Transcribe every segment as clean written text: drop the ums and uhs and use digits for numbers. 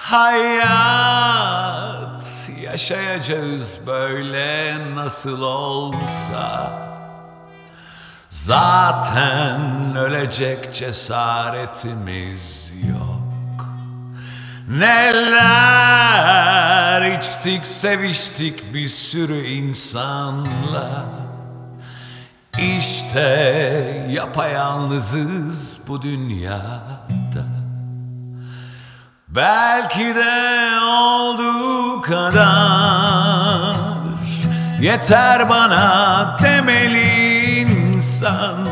Hayat yaşayacağız böyle nasıl olsa. Zaten ölecek cesaretimiz yok. Neler içtik seviştik bir sürü insanla. İşte yapayalnızız bu dünyada. Belki de olduğu kadar yeter bana demeli insan.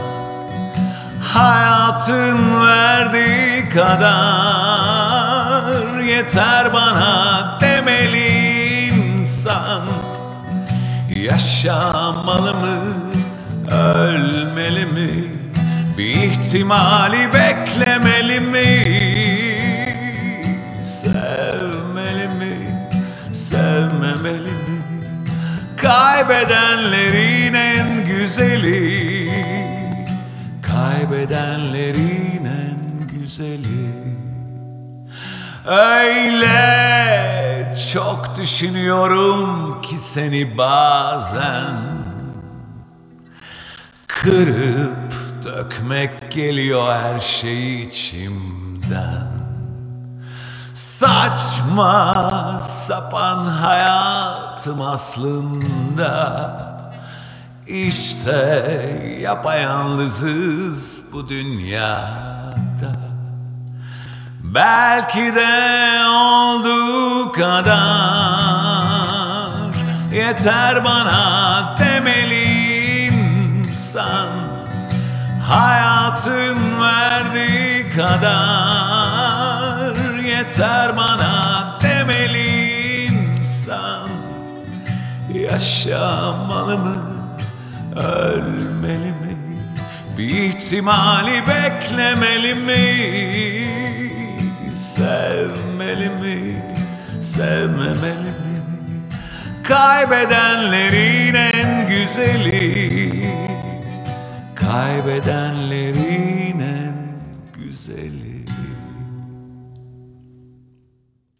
Hayatın verdiği kadar yeter bana demeli insan. Yaşamalı mı, ölmeli mi, bir ihtimali beklemeli mi? Sevmeli mi, sevmemeli mi? Kaybedenlerin en güzeli, kaybedenlerin en güzeli. Öyle çok düşünüyorum ki seni bazen, kırıp dökmek geliyor her şeyi içimden. Saçma sapan hayatım aslında. İşte yapayalnızız bu dünyada. Belki de olduğu kadar yeter bana demeli insan. Hayatın verdiği kadar yeter bana demeli insan. Yaşamalı mı, ölmeli mi, bir ihtimali beklemeli mi? Sevmeli mi, sevmemeli mi? Kaybedenlerin en güzeli,